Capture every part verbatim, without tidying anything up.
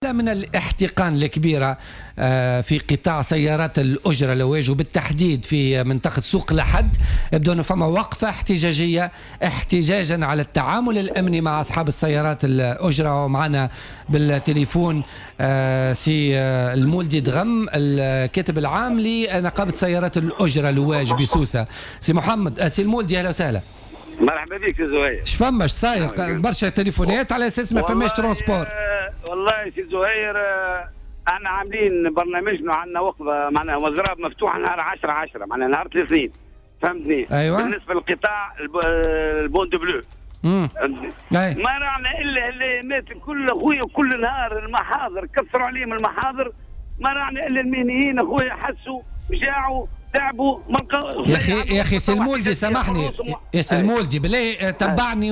عادة من الاحتقان الكبيرة في قطاع سيارات الأجرة لواج، وبالتحديد في منطقة سوق لحد. يبدو أنه فما وقفة احتجاجية احتجاجا على التعامل الأمني مع أصحاب السيارات الأجرة. ومعنا بالتليفون سي المولدي دغم الكاتب العام لنقابة سيارات الأجرة لواج بسوسة. سي محمد سي المولدي، أهلا وسهلا. مرحبا بك يا زهير. اش فماش صاير برشا تليفونات على اساس ما فماش ترونسبور؟ والله سي زهير احنا عاملين برنامجنا، عندنا وقفه معناها مزراب مفتوحه نهار عشرة عشرة معناها نهار الاثنين، فهمتني؟ ايوه. بالنسبه للقطاع البوند بلو امم ما رانا الا اللي مات كل اخويا كل نهار المحاضر كثروا عليهم المحاضر، ما رانا الا المهنيين اخويا حسوا جاعوا تعبوا ما يا اخي يا اخي سي المولدي سامحني يا سي المولدي بالله تبعني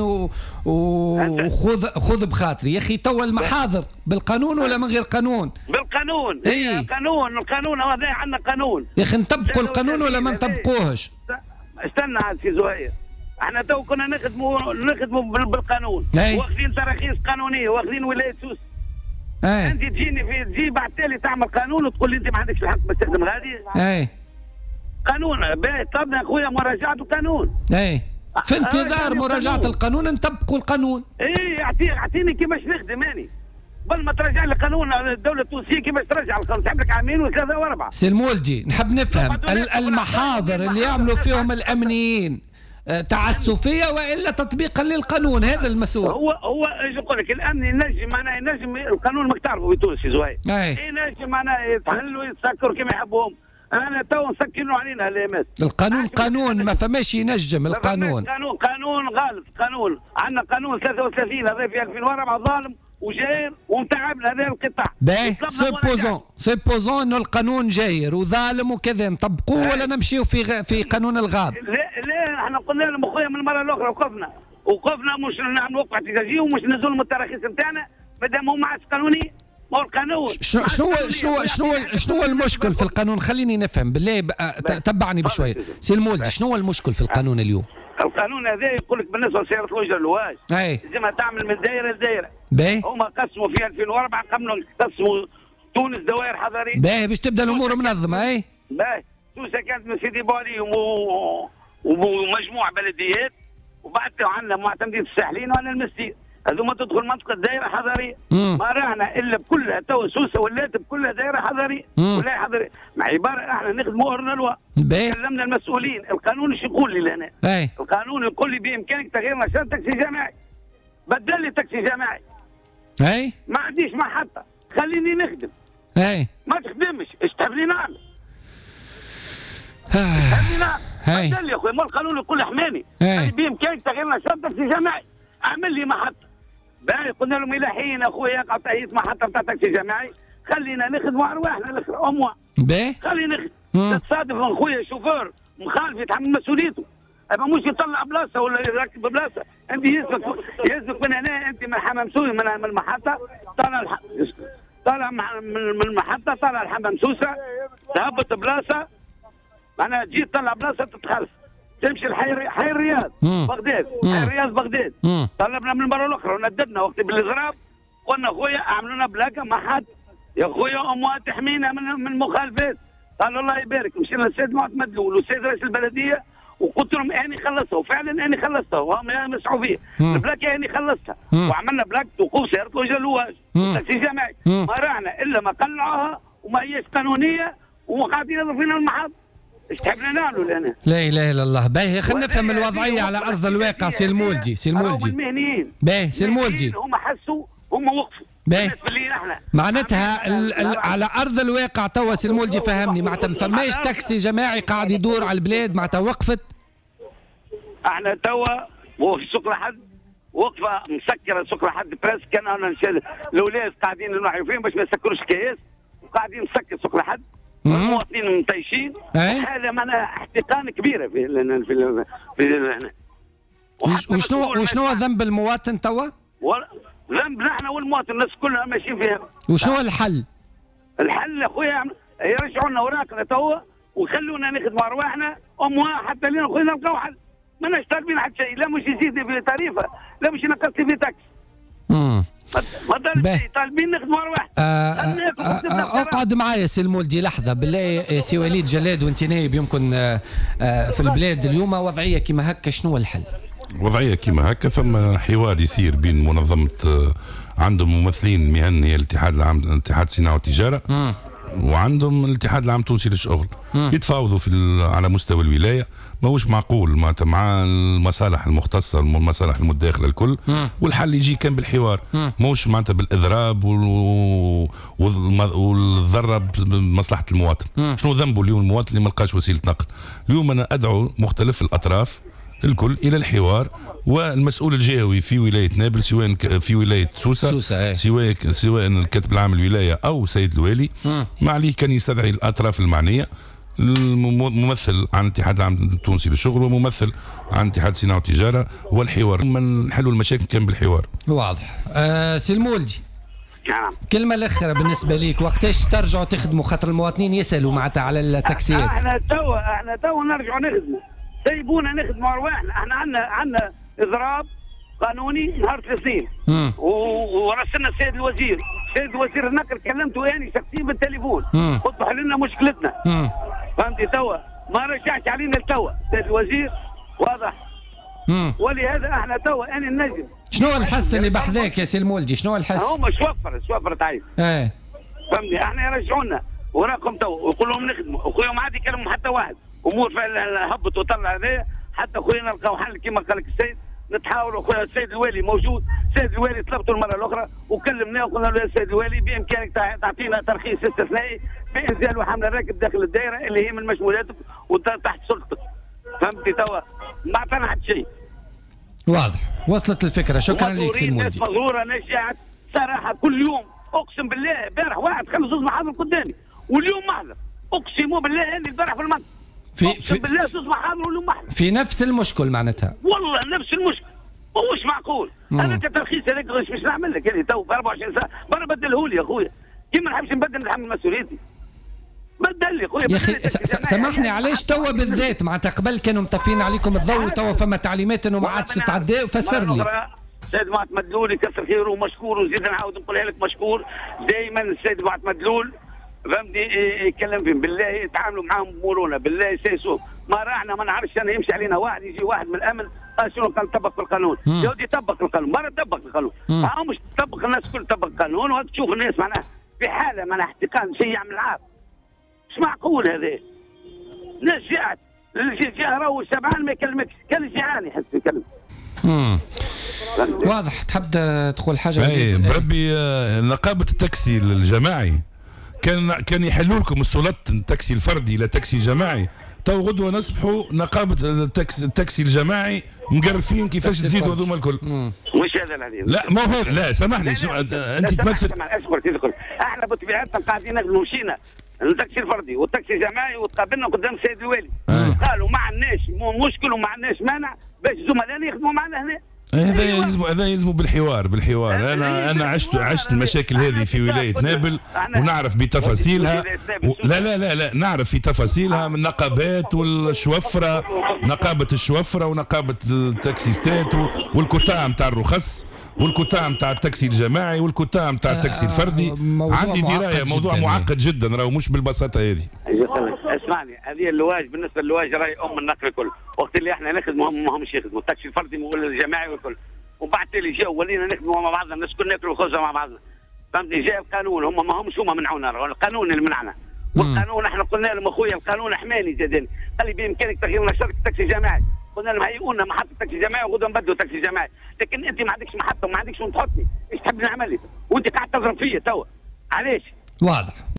وخذ خذ بخاطري يا اخي. توا المحاضر بالقانون ولا من غير قانون؟ بالقانون. اي القانون القانون هذا عندنا قانون يا اخي. نطبقوا القانون ولا ما نطبقوهش؟ استنى عاد سي زهير، احنا تو كنا نخدموا نخدموا بالقانون، واخذين تراخيص قانونيه واخذين ولايه سوس. اي انت تجيني في تجي بعد تالي تعمل قانون وتقول لي انت ما عندكش الحق باش تخدم هذه. اي قانون طلبنا اخويا مراجعه القانون. اي في انتظار مراجعه القانون نطبقوا القانون. اي اعطيني اعطيني كيفاش نخدم اني قبل ما ترجع لي قانون الدوله التونسيه كيفاش ترجع القانون، تعب لك عامين وثلاثه واربعه. سي المولدي نحب نفهم المحاضر اللي يعملوا فيهم الامنيين تعسفيه والا تطبيقا للقانون، هذا المسؤول. هو هو ايش نقول لك، الامن ينجم معناه ينجم القانون ما تعرفوا في تونس زهير. ينجم معناه يتحلوا يتسكروا كما يحبوهم. انا تو نسكنوا علينا الامات. القانون قانون ما فماش ينجم القانون. قانون قانون غالب قانون. عندنا قانون ثلاثة وثلاثين هذا في ألفين وأربعة ظالم وجاير ومتعبنا هذا القطاع. باهي سيبوزون سيبوزون انه القانون جاير وظالم وكذا، نطبقوه ولا نمشيو في غ... في قانون الغاب؟ لا لا احنا قلنا لهم اخويا من المره الاخرى وقفنا وقفنا مش نعمل وقفه احتجاجيه ومش نزول من التراخيص نتاعنا ما دام هو ما عادش قانوني. ما هو القانون شنو شنو شنو شنو شنو المشكل في القانون؟ خليني نفهم بالله تبعني بشويه سي المولدي. شنو هو المشكل في القانون اليوم؟ القانون هذا يقول لك بالنسبه لسياره الأجرة الواج لازمها تعمل من دائره لدائره. باهي هما قسموا في ألفين وأربعة قبل قسموا تونس دوائر حضريه. باهي باش تبدا الامور منظمه. اي باهي توسه كانت من سيدي بوعلي ومجموعه بلديات، وبعد عندنا معتمدين الساحلين وعندنا المسير، هذوما تدخل منطقه دائره حضريه. ما رانا الا بكلها تو سوسه ولات بكلها دائره حضريه ولا حضريه، مع عباره احنا نخدموا اورنا الوا. كلمنا المسؤولين، القانون ايش يقول لي لنا؟ اي القانون يقول لي بامكانك تغيير نشاط تاكسي جماعي. بدل لي تاكسي جماعي. اي ما عنديش محطه، خليني نخدم. اي ما تخدمش، ايش تحب لي نعمل؟ تحب لي نعمل؟ بدل لي يا اخوي، ما القانون يقول لي حماني. بامكانك تغيير نشاط تاكسي جماعي. اعمل لي محطه. باهي قلنا لهم الى حين اخويا يقع تأييد محطه بتاع تاكسي جماعي، خلينا نخدموا ارواحنا الاخرى اموا. باهي خلينا نخدم. تصادف اخويا شوفور مخالف يتحمل مسؤوليته. أما مش يطلع بلاصه ولا يركب بلاصه، انت يسلك يسلك من هنا، انت من حمام سوسه من المحطه طالع الح... طالع من المحطه طالع الحمام سوسه تهبط بلاصه، معناها تجي تطلع بلاصه تتخلف تمشي الحي حي الرياض بغداد، حي الرياض بغداد. طلبنا من المره الاخرى ونددنا وقت بالاضراب، قلنا اخويا اعملوا لنا بلاكه ما حد يا اخويا اموات تحمينا من من المخالفات. قالوا الله يبارك، مشينا للسيد معتمد الاول والسيد رئيس البلديه وقلت لهم اني خلصتها، وفعلا اني خلصتها وهم يمسحوا فيه. البلاكه اني خلصتها وعملنا بلاك وقوف سياره الوجه الواج تاكسي جماعي. ما رانا الا ما قلعوها وما هيش قانونيه وقاعدين يضربوا فينا المحط. ايش تحب لنا نعملوا لنا؟ لا اله الا الله. باهي خلينا نفهم الوضعية على ارض الواقع سي المولدي. سي المولدي المهنيين باهي سي المولدي هم حسوا هم وقفوا. باهي معناتها على ارض الواقع توا سي المولدي فهمني، معناتها ما فماش تاكسي جماعي قاعد يدور على البلاد، معناتها وقفت. احنا توا وفي سوق لحد وقفه مسكره سوق لحد بريس، كان انا الاولاد قاعدين نوعيوا فيهم باش ما يسكروش كياس، وقاعدين نسكر سوق لحد المواطنين مطيشين. هذا معناها احتقان كبيره في ال في ال في وشنو وشنو ذنب المواطن توا؟ ذنب نحن والمواطن، الناس كلها ماشيين فيها. وشنو الحل؟ الحل اخويا يرجعوا لنا اوراقنا توا ويخلونا نخدموا ارواحنا امها حتى لين اخويا نلقاو حل. ما ناش طالبين حتى شيء، لا مش يزيدني في تاريفه لا مش ينقصني في تاكس. امم ما طالبين نخدموا ارواح. اقعد معايا سي المولدي لحظه بالله. سي وليد جلاد وانت نايب يمكن في البلاد اليوم وضعيه كيما هكا، شنو الحل؟ وضعيه كيما هكا فما حوار يصير بين منظمه، عندهم ممثلين مهني الاتحاد العام اتحاد الصناعه والتجاره م. وعندهم الاتحاد العام التونسي للشغل، يتفاوضوا في على مستوى الولايه. ماهوش معقول معناتها مع المصالح المختصه والمصالح المتداخله الكل، مم. والحل يجي كان بالحوار، ماهوش معناتها بالاضراب والضرر بمصلحه المواطن. مم. شنو ذنبه اليوم المواطن اللي ما لقاش وسيله نقل؟ اليوم انا ادعو مختلف الاطراف الكل الى الحوار، والمسؤول الجهوي في ولايه نابل سواء في ولايه سوسه, سوسة سواء سواء الكاتب العام الولايه او سيد الوالي، ما عليه كان يستدعي الاطراف المعنيه، ممثل عن الاتحاد العام التونسي للشغل وممثل عن اتحاد الصناعه والتجاره، والحوار من نحلوا المشاكل كان بالحوار. واضح. آه سي المولدي، نعم، كلمه الاخيره بالنسبه ليك، وقتاش ترجعوا تخدموا؟ خاطر المواطنين يسالوا معناتها على التاكسيات. احنا توا احنا توا نرجعوا نخدموا، سيبونا نخدموا ارواحنا. احنا عندنا عندنا اضراب قانوني نهار الاثنين ورسلنا السيد الوزير، السيد الوزير النقل كلمته يعني شخصيا بالتليفون، وضح لنا مشكلتنا. مم. فهمتي توا ما رجعش علينا لتوا السيد الوزير، واضح. مم. ولهذا احنا توا انا النجم. شنو الحس اللي بحذاك يا سي المولدي؟ شنو الحس؟ هما شوفر شوفر تعيش. ايه فهمتي احنا يرجعونا وراكم توا ويقول لهم نخدموا، اخويا ما عاد يكلموا حتى واحد، امور هبط وطلع هذايا حتى اخويا نلقاو حل كما قال لك السيد. نتحاولوا اخويا السيد الوالي موجود، السيد الوالي طلبته المره الاخرى وكلمناه وقلنا له يا السيد الوالي بامكانك تعطينا ترخيص استثنائي بانزال وحمل الراكب داخل الدائره اللي هي من مشمولاتك وتحت سلطتك. فهمتي توا ما عطانا حتى شيء. واضح، وصلت الفكره. شكرا لك سي المولدي. ناس مغروره، ناس جاعت صراحه كل يوم. اقسم بالله البارح واحد خمس زوز محاضر قدامي واليوم محضر، اقسم بالله اني البارح في المنطقه في اقسم بالله زوز محاضر واليوم محضر في نفس المشكل معناتها. والله نفس المشكل، مش معقول. مم. انا الترخيص هذاك مش نعمل لك يعني تو ب أربعة وعشرين ساعه برا بدله لي يا اخويا، كيما نحبش نبدل نتحمل مسؤوليتي. بدل لي خويا يا اخي. سامحني علاش توا بالذات معناتها قبل كانوا مطفين عليكم الضوء وتوا فما تعليمات انه ما عادش تتعدى؟ فسر لي. السيد معت مدلول يكثر خيره ومشكور، وزيد نعاود نقولها لك مشكور دائما. السيد معت مدلول فهمتني يتكلم فيهم بالله، يتعاملوا معاهم بمرونه بالله يسيسوا. ما راحنا ما نعرفش انا يمشي علينا واحد يجي واحد من الامن قال شنو قال طبق القانون. يا ودي طبق القانون، مره طبق القانون، ها مش تطبق الناس الكل طبق القانون وتشوف الناس معناها في حاله معناها احتقان شيء يعمل عاب. مش معقول هذا. ناس جاعت الجهه راهو الشبعان ما يكلمكش، كان جيعان يحس يكلم. امم واضح. تحب تقول حاجه؟ اي بربي. نقابه التاكسي الجماعي كان كان يحلوا لكم السلطات التاكسي الفردي الى تاكسي جماعي. تو غدوه نصبحوا نقابه التاكسي, التاكسي الجماعي مقرفين كيفاش تزيدوا هذوما الكل. مش هذا العليم. لا ما هو هذا. لا سامحني، انت تمثل. اسكت اسكت. احنا بطبيعتنا قاعدين نخدموا مشينا التاكسي الفردي والتاكسي الجماعي وتقابلنا قدام السيد الوالي. آه. قالوا ما عندناش مشكل وما عندناش مانع باش زملائنا يخدموا معنا هنا. هذا يلزم هذا يلزم بالحوار بالحوار. انا انا عشت عشت المشاكل هذه في ولايه نابل ونعرف بتفاصيلها. لا لا لا لا نعرف في تفاصيلها من النقابات والشوفره، نقابه الشوفره ونقابه التاكسيستات والكتاع نتاع الرخص والكتاع نتاع التاكسي الجماعي والكتاع نتاع التاكسي الفردي. عندي درايه موضوع معقد جدا راهو مش بالبساطه هذه. اسمعني، هذه اللواج بالنسبه للواج راهي ام النقل الكل، وقت اللي احنا نخدموا هم ما همش يخدموا، التاكسي الفردي والجماعي والكل، وبعد اللي جاوا ولينا نخدموا مع بعضنا، الناس كل ناكلوا الخبزه مع بعضنا. فهمتني؟ جاء القانون، هم ما همش هما منعونا، القانون اللي منعنا. والقانون احنا قلنا لهم اخويا القانون حماني زادني، قال لي بامكانك تغيير لنا شركه تاكسي جماعي. قلنا لهم هيئوا لنا محطه تاكسي جماعي وغدوه نبدلوا تاكسي جماعي، لكن انت ما عندكش محطه وما عندكش وين تحطني، ايش تحب نعمل لك؟ وانت قاعد تضرب فيا توا، علاش؟ واضح.